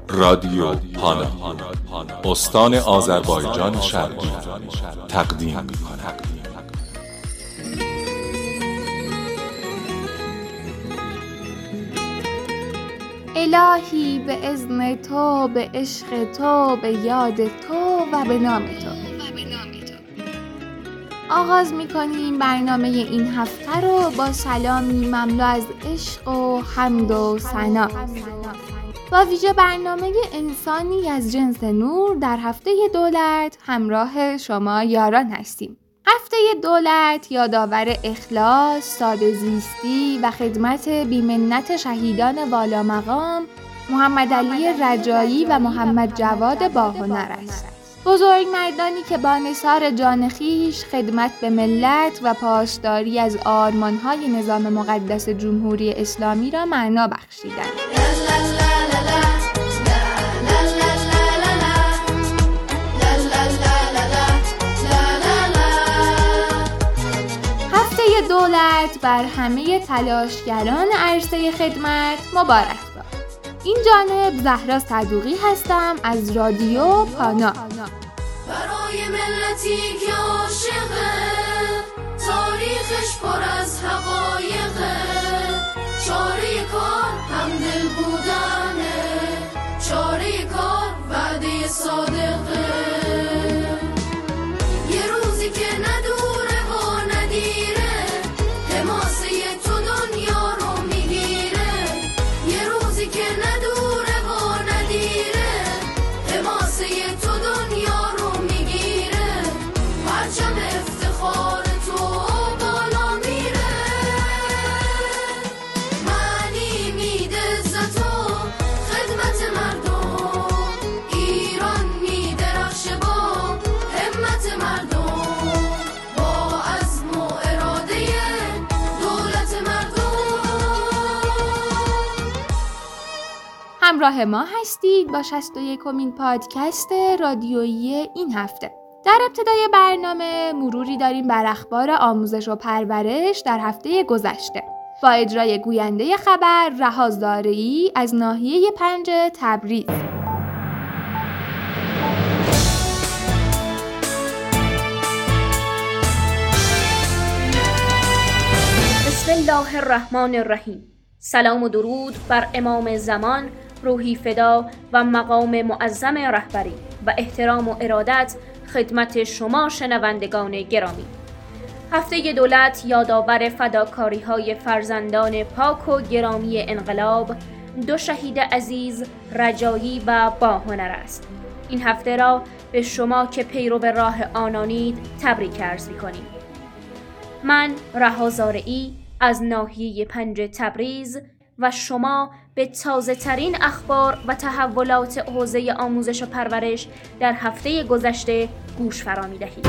رادیو پانا، استان آذربایجان شرقی تقدیم می‌کند. الهی به اذن تو، به عشق تو، به یاد تو و به نام تو. آغاز می‌کنیم برنامه این هفته رو با سلامی مملو از عشق و حمد و ثنا. با ویژه برنامه انسانی از جنس نور در هفته دولت همراه شما یاران هستیم. هفته دولت یادآور اخلاص، ساده زیستی و خدمت بی‌منت شهیدان والا مقام محمد علی رجایی و محمد جواد باهنر است. بزرگ مردانی که با نثار جان خویش خدمت به ملت و پاسداری از آرمان‌های نظام مقدس جمهوری اسلامی را معنا بخشیدند. هفته دولت بر همه تلاشگران عرصه خدمت مبارک باد. این جانب زهرا صدوقی هستم از رادیو پانا. برای ملتی که عاشقه، تاریخش پر از حقایقه، چاره کار همدل بودنه، چاره کار وعده صادقه. یه روزی که ندوره و ندیره، حماسه تو دنیا رو میگیره. یه روزی که ندوره و ندیره، حماسه تو دنیا رو میگیره. پرچم افتخار تو بالا میره، معنی میده عزتو خدمت مردم. ایران میدرخشه با همت مردم، با عزم و اراده دولت مردم. همراه ما هستید با 61مین پادکست رادیویی این هفته. در ابتدای برنامه مروری داریم بر اخبار آموزش و پرورش در هفته گذشته با اجرای گوینده خبر رها زارعی از ناحیه 5 تبریز. بسم الله الرحمن الرحیم. سلام و درود بر امام زمان، روحی فدا و مقام معظم رهبری و احترام و ارادت خدمت شما شنوندگان گرامی. هفته دولت یادآور فداکاری‌های فرزندان پاک و گرامی انقلاب، دو شهید عزیز رجایی و باهنر است. این هفته را به شما که پیرو راه آنانید تبریک عرض می‌کنیم. من رها زارعی از ناحیه 5 تبریز و شما به تازه ترین اخبار و تحولات حوزه آموزش و پرورش در هفته گذشته گوش فرا می دهید.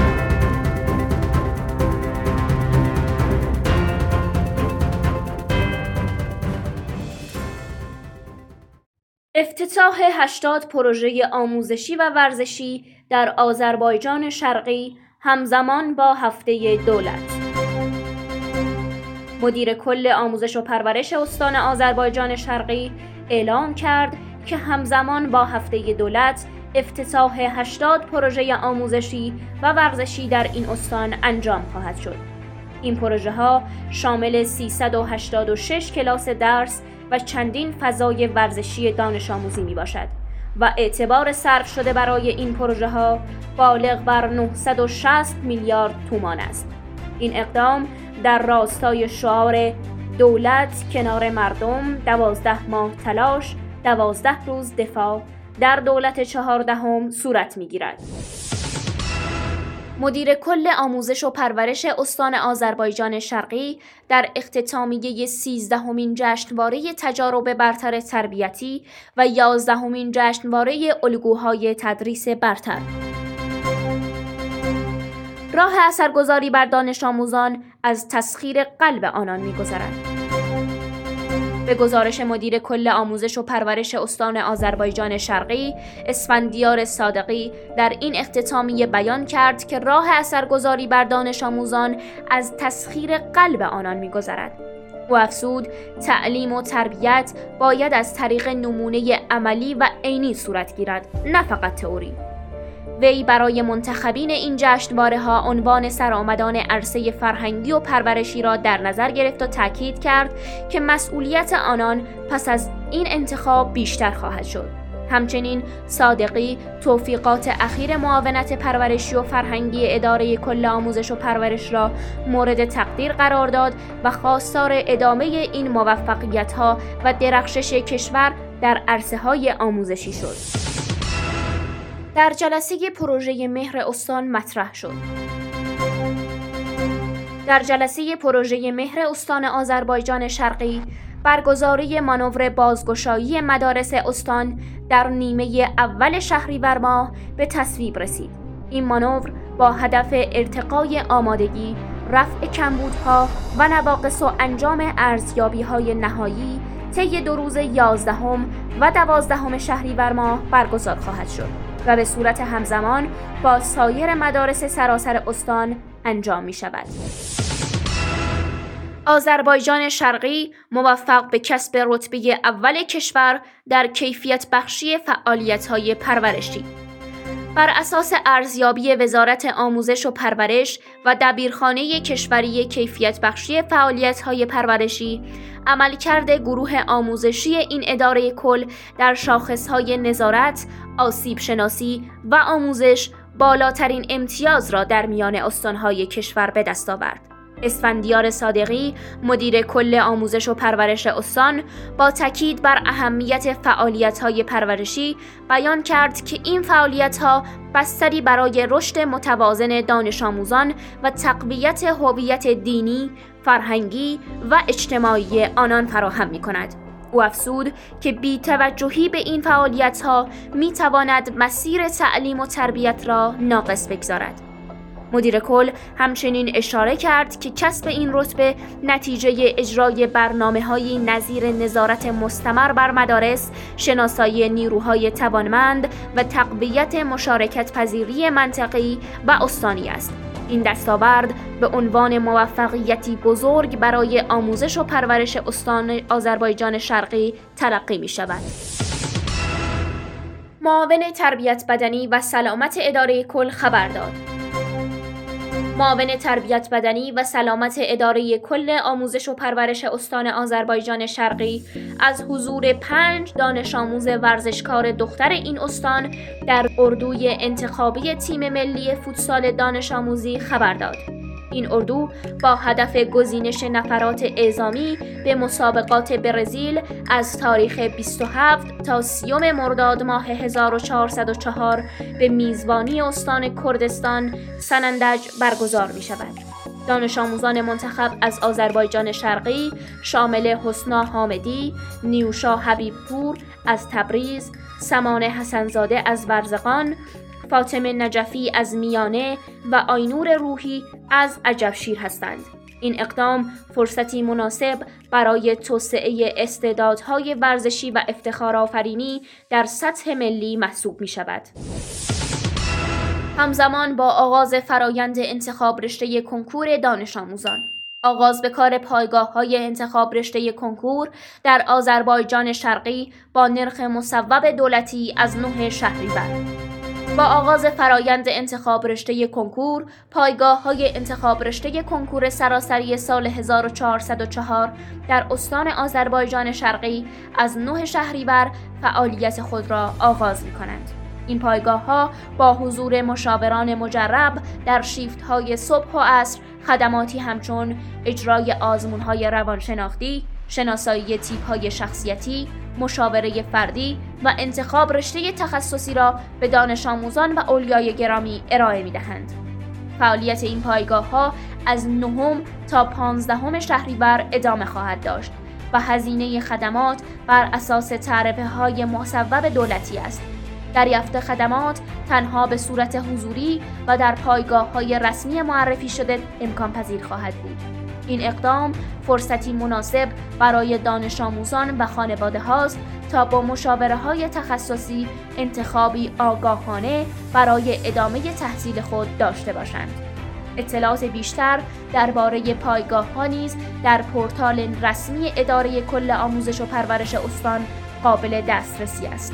افتتاح 80 پروژه آموزشی و ورزشی در آذربایجان شرقی همزمان با هفته دولت. مدیر کل آموزش و پرورش استان آذربایجان شرقی اعلام کرد که همزمان با هفته دولت افتتاح 80 پروژه آموزشی و ورزشی در این استان انجام خواهد شد. این پروژه ها شامل 386 کلاس درس و چندین فضای ورزشی دانش آموزی می باشد و اعتبار صرف شده برای این پروژه ها بالغ بر 960 میلیارد تومان است. این اقدام در راستای شعار دولت کنار مردم، 12 ماه تلاش، 12 روز دفاع در دولت 14 صورت می‌گیرد. مدیر کل آموزش و پرورش استان آذربایجان شرقی در اختتامیه 13مین جشنواره تجارب برتر تربیتی و 11مین جشنواره الگوهای تدریس برتر راه اثرگذاری بر دانش آموزان از تسخیر قلب آنان می‌گذرد. به گزارش مدیر کل آموزش و پرورش استان آذربایجان شرقی اسفندیار صادقی در این اختتامیه بیان کرد که راه اثرگذاری بر دانش آموزان از تسخیر قلب آنان می‌گذرد. او افزود تعلیم و تربیت باید از طریق نمونه عملی و عینی صورت گیرد، نه فقط تئوری. وی برای منتخبین این جشنواره‌ها عنوان سرآمدان عرصه فرهنگی و پرورشی را در نظر گرفت و تاکید کرد که مسئولیت آنان پس از این انتخاب بیشتر خواهد شد. همچنین صادقی توفیقات اخیر معاونت پرورشی و فرهنگی اداره کل آموزش و پرورش را مورد تقدیر قرار داد و خواستار ادامه این موفقیت‌ها و درخشش کشور در عرصه‌های آموزشی شد. در جلسه پروژه مهر استان مطرح شد. در جلسه پروژه مهر استان آذربایجان شرقی برگزاری مانور بازگشایی مدارس استان در نیمه اول شهریور ماه به تصویب رسید. این مانور با هدف ارتقای آمادگی، رفع کمبودها و نواقص و انجام ارزیابی‌های نهایی طی 2 روز 11 و 12 شهریور ماه برگزار خواهد شد و به صورت همزمان با سایر مدارس سراسر استان انجام می شود. آذربایجان شرقی موفق به کسب رتبه اول کشور در کیفیت بخشی فعالیت‌های پرورشی. بر اساس ارزیابی وزارت آموزش و پرورش و دبیرخانه کشوری کیفیت بخشی فعالیت‌های پرورشی، عملکرد گروه آموزشی این اداره کل در شاخص‌های نظارت، آسیب شناسی و آموزش بالاترین امتیاز را در میان استان‌های کشور به دست آورد. اسفندیار صادقی، مدیر کل آموزش و پرورش استان، با تاکید بر اهمیت فعالیت‌های پرورشی بیان کرد که این فعالیت‌ها بستری برای رشد متوازن دانش آموزان و تقویت هویت دینی، فرهنگی و اجتماعی آنان فراهم می‌کند. او افزود که بی‌توجهی به این فعالیت‌ها می‌تواند مسیر تعلیم و تربیت را ناقص بگذارد. مدیر کل همچنین اشاره کرد که کسب این رتبه نتیجه اجرای برنامه‌های نظیر نظارت مستمر بر مدارس، شناسایی نیروهای توانمند و تقویت مشارکت پذیری منطقی و استانی است. این دستاورد به عنوان موفقیتی بزرگ برای آموزش و پرورش استان آذربایجان شرقی تلقی می شود. معاون تربیت بدنی و سلامت اداره کل خبر داد. معاون تربیت بدنی و سلامت اداره کل آموزش و پرورش استان آذربایجان شرقی از حضور 5 دانش آموز ورزشکار دختر این استان در اردوی انتخابی تیم ملی فوتسال دانش آموزی خبر داد. این اردو با هدف گزینش نفرات اعزامی به مسابقات برزیل از تاریخ 27 تا 30 مرداد ماه 1404 به میزبانی استان کردستان سنندج برگزار می شود. دانش آموزان منتخب از آذربایجان شرقی شامل حسنا حامدی، نیوشا حبیبپور از تبریز، سمانه حسنزاده از ورزقان، فاطمه نجفی از میانه و آینور روحی از عجبشیر هستند. این اقدام فرصتی مناسب برای توسعه استعدادهای ورزشی و افتخارآفرینی در سطح ملی محسوب می شود. همزمان با آغاز فرایند انتخاب رشته کنکور دانش آموزان، آغاز به کار پایگاه‌های انتخاب رشته کنکور در آذربایجان شرقی با نرخ مصوب دولتی از 9 شهریور. با آغاز فرایند انتخاب رشته کنکور، پایگاه‌های انتخاب رشته کنکور سراسری سال 1404 در استان آذربایجان شرقی از 9 شهریور فعالیت خود را آغاز می‌کنند. این پایگاه‌ها با حضور مشاوران مجرب در شیفت‌های صبح و عصر خدماتی همچون اجرای آزمون‌های روانشناختی، شناسایی تیپ‌های شخصیتی، مشاوره فردی و انتخاب رشته تخصصی را به دانش آموزان و اولیای گرامی ارائه می‌دهند. فعالیت این پایگاه‌ها از 9 تا 15 شهریور ادامه خواهد داشت و هزینه خدمات بر اساس تعرفه‌های مصوب دولتی است. دریافت خدمات تنها به صورت حضوری و در پایگاه‌های رسمی معرفی شده امکان پذیر خواهد بود. این اقدام فرصتی مناسب برای دانش آموزان و خانواده هاست تا با مشاوره‌های تخصصی انتخابی آگاهانه برای ادامه تحصیل خود داشته باشند. اطلاعات بیشتر درباره پایگاه‌ها نیز در پورتال رسمی اداره کل آموزش و پرورش استان قابل دسترسی است.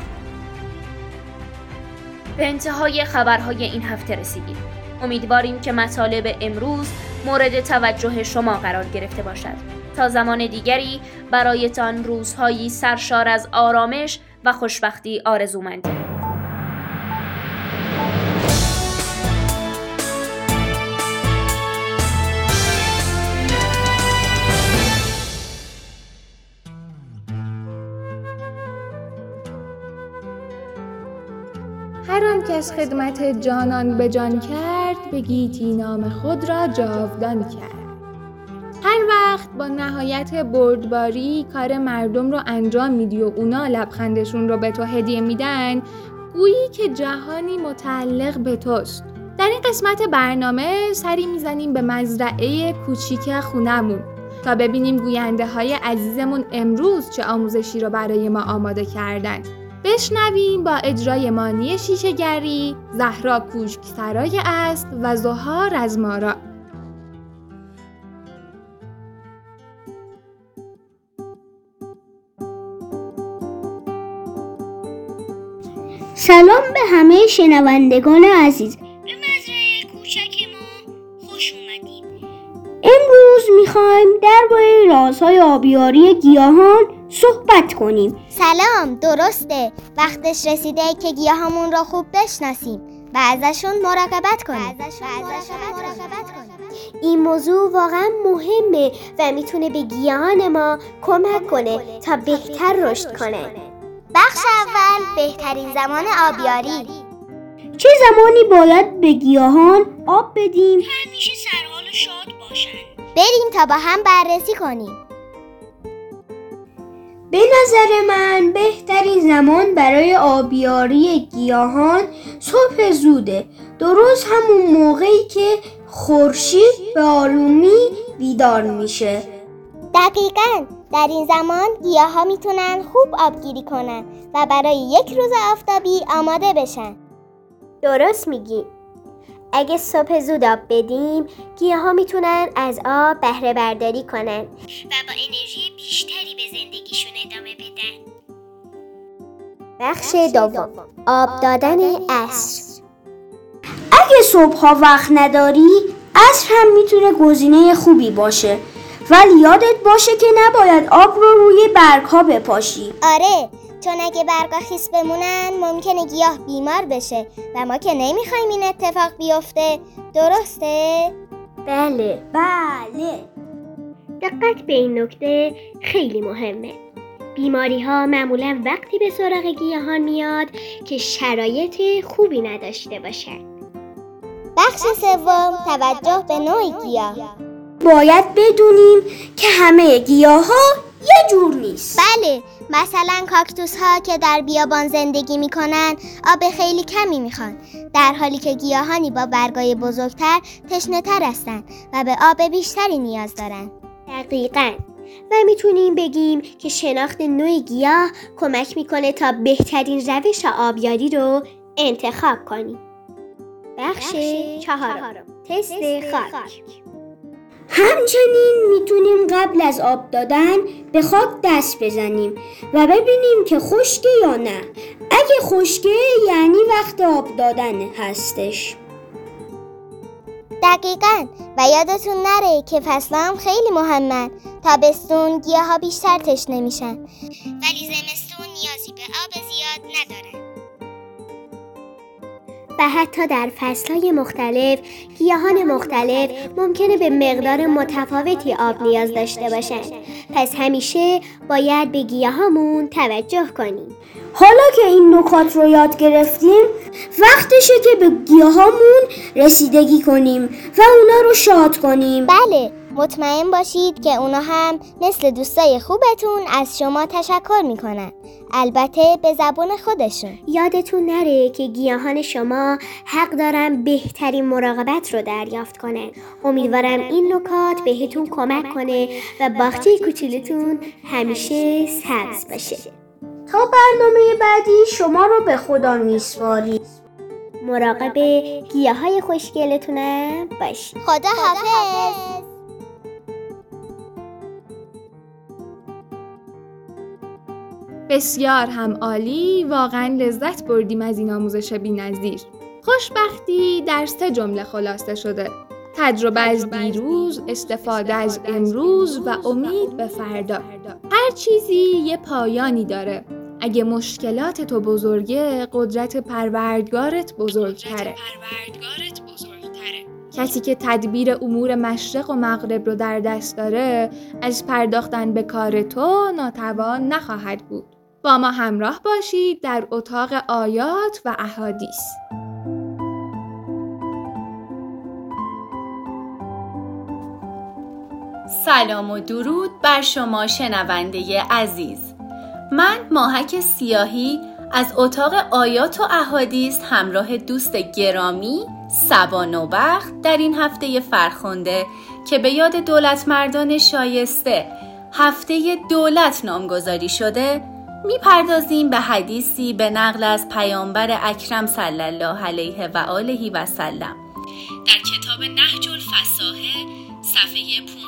به انتهای خبرهای این هفته رسیدیم. امیدواریم که مطالب امروز مورد توجه شما قرار گرفته باشد. تا زمان دیگری برایتان روزهایی سرشار از آرامش و خوشبختی آرزومندیم. هر آن کس خدمت جانان به جان کرد، به گیتی نام خود را جاودان کرد. هر وقت با نهایت بردباری کار مردم رو انجام میدی و اونا لبخندشون رو به تو هدیه میدن، گویی که جهانی متعلق به توست. در این قسمت برنامه سری میزنیم به مزرعه کوچیک خونمون تا ببینیم گوینده های عزیزمون امروز چه آموزشی رو برای ما آماده کردن. بشنویم با اجرای مانی شیشه‌گری، زهرا کوشکسرای است و زها رزمارا. سلام به همه شنوندگان عزیز. به مزرعه کوچک ما خوش اومدید. امروز میخوایم درباره رازهای آبیاری گیاهان صحبت کنیم. سلام، درسته. وقتش رسیده که گیاهامون رو خوب بشناسیم و ازشون مراقبت کنیم. این موضوع واقعا مهمه و میتونه به گیاهان ما کمک کنه تا بهتر رشد کنه. بخش اول، بهترین زمان آبیاری. چه زمانی باید به گیاهان آب بدیم که همیشه سرحال و شاد باشن؟ بریم تا با هم بررسی کنیم. به نظر من بهترین زمان برای آبیاری گیاهان صبح زوده، درست همون موقعی که خورشید به آرومی بیدار میشه. دقیقاً در این زمان گیاها میتونن خوب آبگیری کنن و برای یک روز آفتابی آماده بشن. درست میگی. اگه صبح زود آب بدیم، گیاها میتونن از آب بهره برداری کنن و با انرژی بیشتری به زندگیشون ادامه بدن. بخش دوم، آب دادن عصر. اگه صبحها وقت نداری، عصر هم میتونه گزینه خوبی باشه، ولی یادت باشه که نباید آب رو روی برگ‌ها بپاشی. آره، چون اگه برگا خیس بمونن ممکنه گیاه بیمار بشه و ما که نمیخوایم این اتفاق بیفته. درسته؟ بله. دقت به این نکته خیلی مهمه. بیماری ها معمولا وقتی به سراغ گیاهان میاد که شرایط خوبی نداشته باشن. بخش سوم، توجه به نوع گیاه. باید بدونیم که همه گیاها یه جور نیست. بله، مثلا کاکتوس ها که در بیابان زندگی میکنن آب خیلی کمی میخوان، در حالی که گیاهانی با برگای بزرگتر تشنه تر هستن و به آب بیشتری نیاز دارن. دقیقاً. و میتونیم بگیم که شناخت نوع گیاه کمک میکنه تا بهترین روش آبیاری رو انتخاب کنیم. بخش چهارم، تست خاک. همچنین میتونیم قبل از آب دادن به خاک دست بزنیم و ببینیم که خشکه یا نه. اگه خشکه یعنی وقت آب دادن هستش. دقیقاً. و یادتون نره که فصل‌ها هم خیلی مهمن. تابستون گیاها بیشتر تشنه میشن، ولی زمستون نیازی به آب زیاد ندارن. و حتی در فصل‌های مختلف، گیاهان مختلف ممکنه به مقدار متفاوتی آب نیاز داشته باشن. پس همیشه باید به گیاهامون توجه کنیم. حالا که این نکات رو یاد گرفتیم، وقتشه که به گیاهامون رسیدگی کنیم و اونا رو شاد کنیم. بله، مطمئن باشید که اونا هم مثل دوستای خوبتون از شما تشکر میکنن، البته به زبان خودشون. یادتون نره که گیاهان شما حق دارن بهترین مراقبت رو دریافت کنن. امیدوارم این نکات بهتون کمک کنه و باغچه کوچولوتون همیشه سبز باشه. تا برنامه بعدی شما رو به خدا میسپاریم. مراقب گیاهای خوشگلتونم باشید. خدا حافظ. بسیار هم عالی، واقعا لذت بردیم از این آموزش بی‌نظیر. خوشبختی در 3 جمله خلاصه شده: تجربه از دیروز، استفاده از امروز و امید به فردا. هر چیزی یه پایانی داره. اگه مشکلات تو بزرگه، قدرت پروردگارت بزرگتره. کسی که تدبیر امور مشرق و مغرب رو در دست داره، از پرداختن به کار تو ناتوان نخواهد بود. با ما همراه باشید در اتاق آیات و احادیث. سلام و درود بر شما شنونده عزیز. من ماهک سیاهی از اتاق آیات و احادیث همراه دوست گرامی صبا نوبخت در این هفته فرخنده که به یاد دولتمردان شایسته هفته دولت نامگذاری شده میپردازیم به حدیثی به نقل از پیامبر اکرم صلی الله علیه و آله و سلم در کتاب نهج الفصاحه صفحه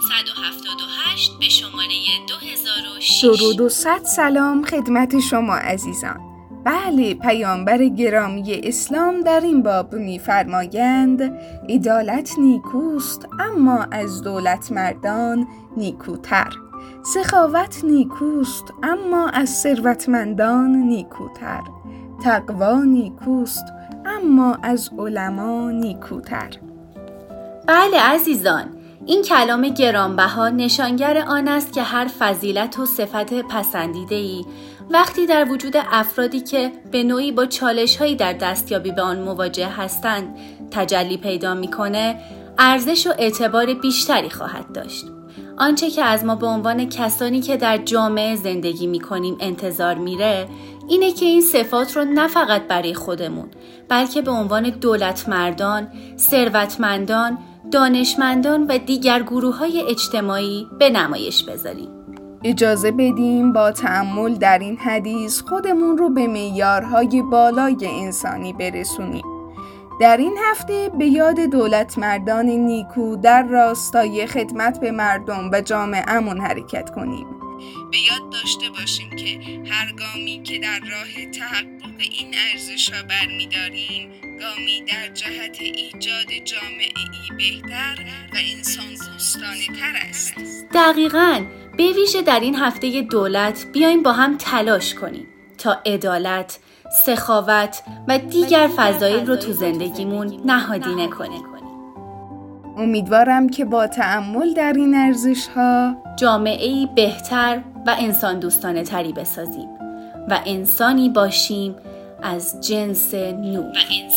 578 به شماره 2006. درود و صد سلام خدمت شما عزیزان. بله، پیامبر گرامی اسلام در این باب می‌فرمایند عدالت نیکوست اما از دولتمردان نیکوتر. سخاوت نیکوست اما از ثروتمندان نیکوتر. تقوا نیکوست اما از علما نیکوتر. بله عزیزان، این کلام گرانبها نشانگر آن است که هر فضیلت و صفت پسندیده‌ای وقتی در وجود افرادی که به نوعی با چالش‌هایی در دستیابی به آن مواجه هستند تجلی پیدا می‌کنه، ارزش و اعتبار بیشتری خواهد داشت. آنچه که از ما به عنوان کسانی که در جامعه زندگی می‌کنیم انتظار میره، اینه که این صفات رو نه فقط برای خودمون، بلکه به عنوان دولتمردان، ثروتمندان، دانشمندان و دیگر گروه‌های اجتماعی به نمایش بذاریم. اجازه بدیم با تأمل در این حدیث خودمون رو به معیارهای بالای انسانی برسونیم. در این هفته به یاد دولتمردان نیکو در راستای خدمت به مردم و جامعه‌مون حرکت کنیم. به یاد داشته باشیم که هر گامی که در راه تحقق این ارزش‌ها برمی‌داریم، گامی در جهت ایجاد جامعه‌ای بهتر و انسان دوستانه‌تر است. دقیقاً، به ویژه در این هفته دولت بیایم با هم تلاش کنیم تا عدالت، سخاوت و دیگر فضایل رو تو زندگیمون نهادینه کنیم. امیدوارم که با تأمل در این ارزش‌ها جامعه‌ای بهتر و انسان دوستانه تری بسازیم و انسانی باشیم از جنس نور.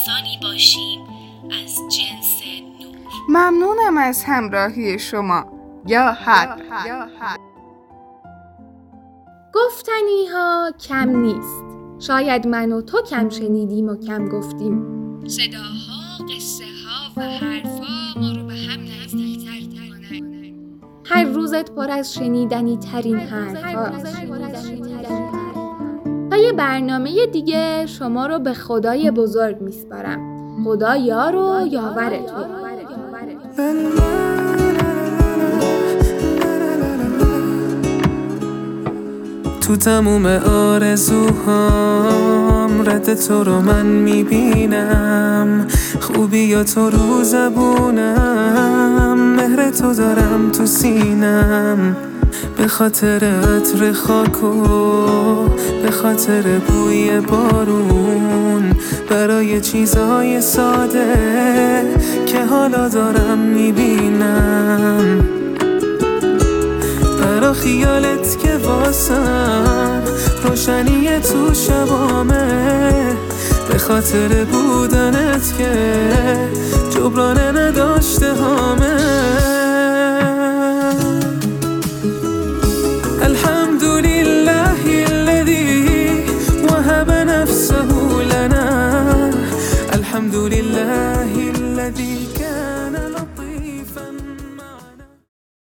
ممنونم از همراهی شما. یا حق. گفتنی ها کم نیست. شاید من و تو کم شنیدیم و کم گفتیم. صداها، قصه ها و حرفا ما رو به هم نزدیک‌تر می‌کنن. هر روزت پر از شنیدنی ترین حرفا. تا یه برنامه دیگه شما رو به خدای بزرگ میسپارم. خدا یار و یاورتون. تو تموم آرزوهام رد تو رو من میبینم، خوبی یا تو رو زبونم، مهر تو دارم تو سینم، به خاطر عطر خاک و به خاطر بوی بارون، برای چیزهای ساده که حالا دارم میبینم، برا خیالت که واسم روشنی تو شبامه، به خاطر بودنت که جبران نداشته هامه.